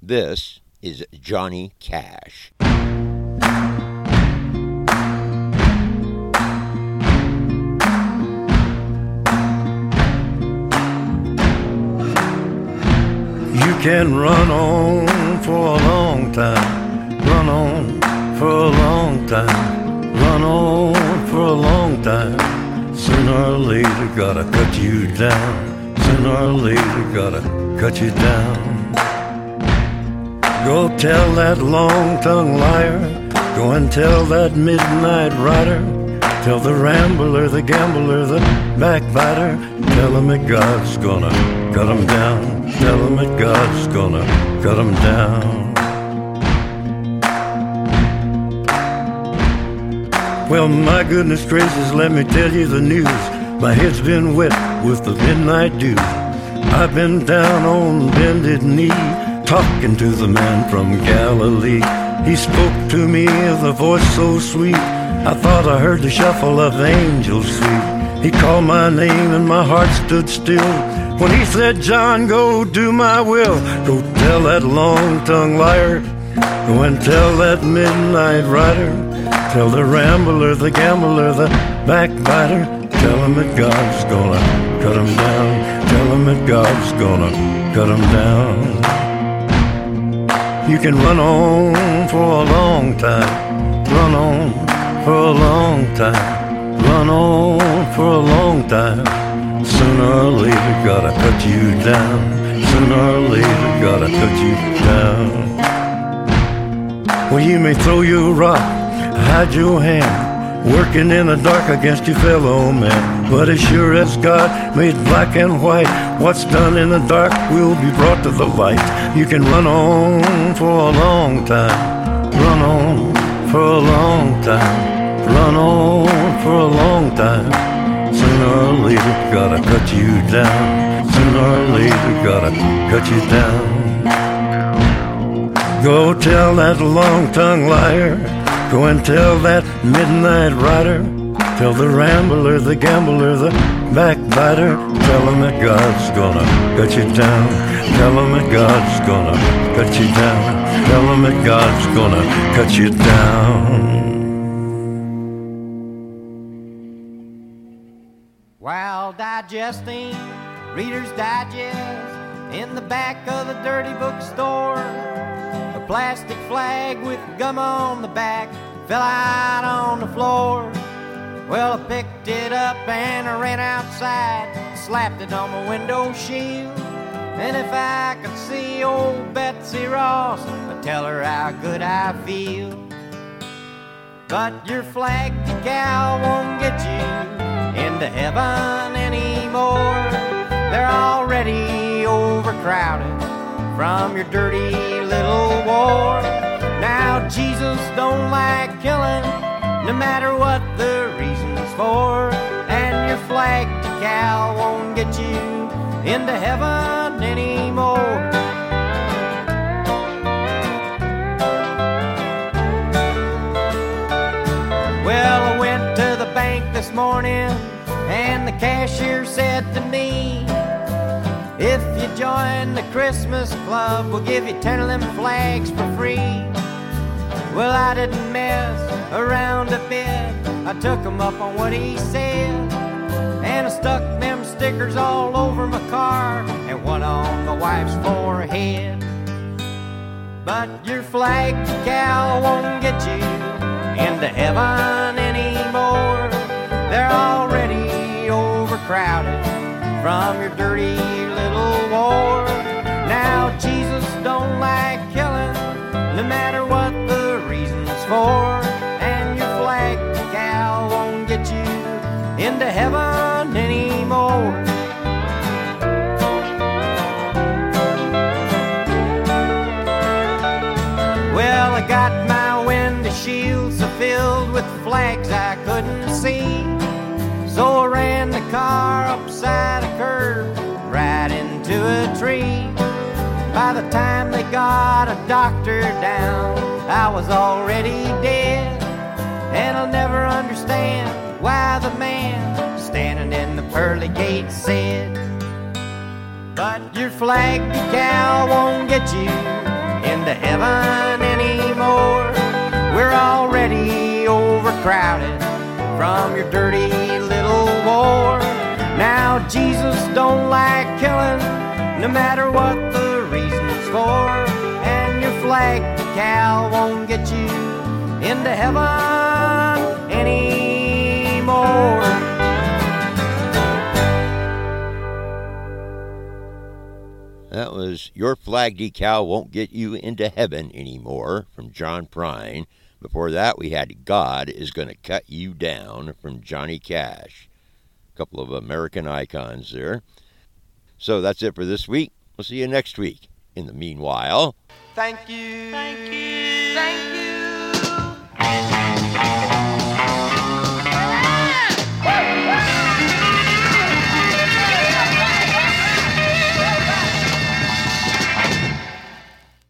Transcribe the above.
This is Johnny Cash. You can run on for a long time, run on for a long time, run on for a long time. Sooner or later gotta cut you down, sooner or later gotta cut you down. Go tell that long-tongued liar, go and tell that midnight rider, tell the rambler, the gambler, the backbiter, tell him that God's gonna cut him down, tell him that God's gonna cut him down. Well, my goodness gracious, let me tell you the news. My head's been wet with the midnight dew. I've been down on bended knee, talking to the man from Galilee. He spoke to me with a voice so sweet, I thought I heard the shuffle of angels sweet. He called my name and my heart stood still when he said, John, go do my will. Go tell that long-tongued liar, go and tell that midnight rider, tell the rambler, the gambler, the backbiter, tell him that God's gonna cut him down, tell him that God's gonna cut him down. You can run on for a long time, run on for a long time, run on for a long time. Sooner or later gotta cut you down, sooner or later gotta cut you down. Well, you may throw your rock, hide your hand, working in the dark against your fellow man, but as sure as God made black and white, what's done in the dark will be brought to the light. You can run on for a long time, run on for a long time, run on for a long time. Sooner or later gotta cut you down, sooner or later gotta cut you down. Go tell that long-tongued liar, go and tell that midnight rider, tell the rambler, the gambler, the backbiter, tell him that God's gonna cut you down, tell him that God's gonna cut you down, tell him that God's gonna cut you down. While digesting Reader's Digest in the back of the dirty bookstore, a plastic flag with gum on the back fell out on the floor. Well, I picked it up and I ran outside, slapped it on my window shield. And if I could see old Betsy Ross, I'd tell her how good I feel. But your flag decal won't get you into heaven anymore. They're already overcrowded from your dirty little war. Now Jesus don't like killing, no matter what the reason's for. And your flag decal won't get you into heaven anymore. Well, I went to the bank this morning and the cashier said to me, if you join the Christmas club, we'll give you 10 of them flags for free. Well, I didn't mess around a bit, I took him up on what he said, and I stuck them stickers all over my car and one on my wife's forehead. But your flag decal won't get you into heaven anymore. They're already overcrowded from your dirty little war. Now Jesus don't like killing, no matter what the reason's for. And your flag decal won't get you into heaven anymore. Well, I got my window shields filled with flags I couldn't see, so I ran the car upside a curve, right into a tree. By the time they got a doctor down, I was already dead. And I'll never understand why the man standing in the pearly gate said, but your flag decal won't get you into heaven anymore. We're already overcrowded from your dirty little war. Now Jesus don't like killing, no matter what the reason's for. And your flag decal won't get you into heaven anymore. That was Your Flag Decal Won't Get You Into Heaven Anymore from John Prine. Before that, we had God Is Gonna Cut You Down from Johnny Cash. A couple of American icons there. So that's it for this week. We'll see you next week. In the meanwhile, thank you. Thank you. Thank you.